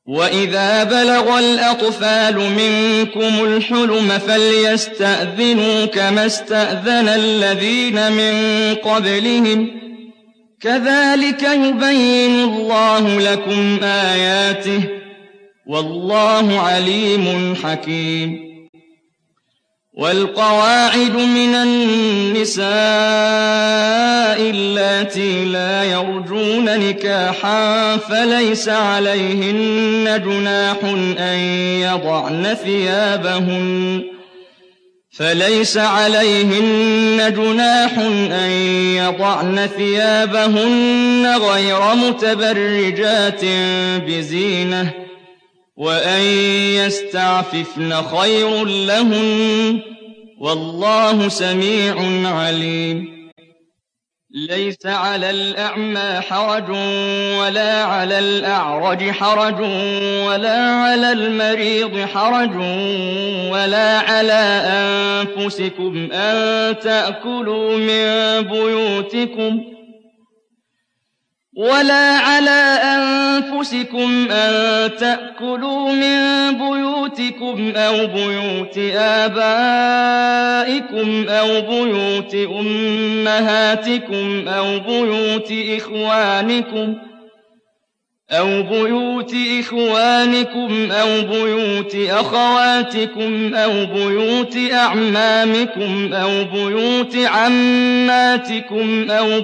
وَإِذَا بَلَغَ الْأَطْفَالُ مِنكُمُ الْحُلُمَ فَلْيَسْتَأْذِنُوا كَمَا اسْتَأْذَنَ الَّذِينَ مِن قَبْلِهِمْ ۚ كَذَٰلِكَ يُبَيِّنُ اللَّهُ لَكُمْ آيَاتِهِ ۗ وَاللَّهُ عَلِيمٌ حَكِيمٌ. وَالْقَوَاعِدُ مِنَ النِّسَاءِ اللَّاتِي لَا يَرْجُونَ نِكَاحًا فَلَيْسَ عَلَيْهِنَّ جُنَاحٌ أَن يَضَعْنَ ثِيَابَهُنَّ غَيْرَ مُتَبَرِّجَاتٍ بِزِينَةٍ ۖ وَأَن يَسْتَعْفِفْنَ خَيْرٌ لَّهُنَّ ۗ وَاللَّهُ سَمِيعٌ عَلِيمٌ. لَيْسَ عَلَى الْأَعْمَىٰ حَرَجٌ وَلَا عَلَى الْأَعْرَجِ حَرَجٌ وَلَا عَلَى الْمَرِيضِ حَرَجٌ وَلَا عَلَىٰ أَنفُسِكُمْ أَن تَأْكُلُوا مِن بُيُوتِكُمْ أَوْ بُيُوتِ آبَائِكُمْ أَوْ بُيُوتِ أُمَّهَاتِكُمْ أَوْ بُيُوتِ إِخْوَانِكُمْ أَوْ بُيُوتِ أَخَوَاتِكُمْ أَوْ بُيُوتِ أَعْمَامِكُمْ أَوْ بُيُوتِ عَمَّاتِكُمْ أَوْ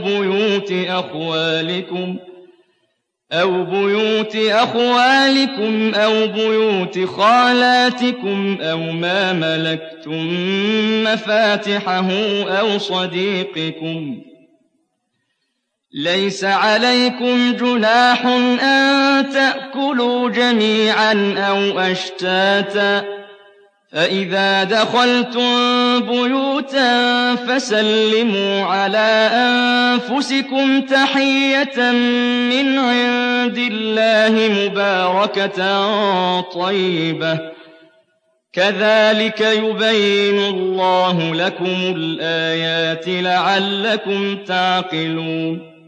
بُيُوتِ أَخْوَالِكُمْ أَوْ بُيُوتِ خَالَاتِكُمْ أَوْ مَا مَلَكْتُم مَّفَاتِحَهُ أَوْ صَدِيقِكُمْ ۚ لَيْسَ عَلَيْكُمْ جُنَاحٌ أَن تَأْكُلُوا جَمِيعًا أَوْ أَشْتَاتًا ۚ فَإِذَا دَخَلْتُم بُيُوتًا فَسَلِّمُوا عَلَىٰ أَنفُسِكُمْ تَحِيَّةً مِّنْ عِندِ اللَّهِ مُبَارَكَةً طَيِّبَةً ۚ كَذَٰلِكَ يُبَيِّنُ اللَّهُ لَكُمُ الْآيَاتِ لَعَلَّكُمْ تَعْقِلُونَ.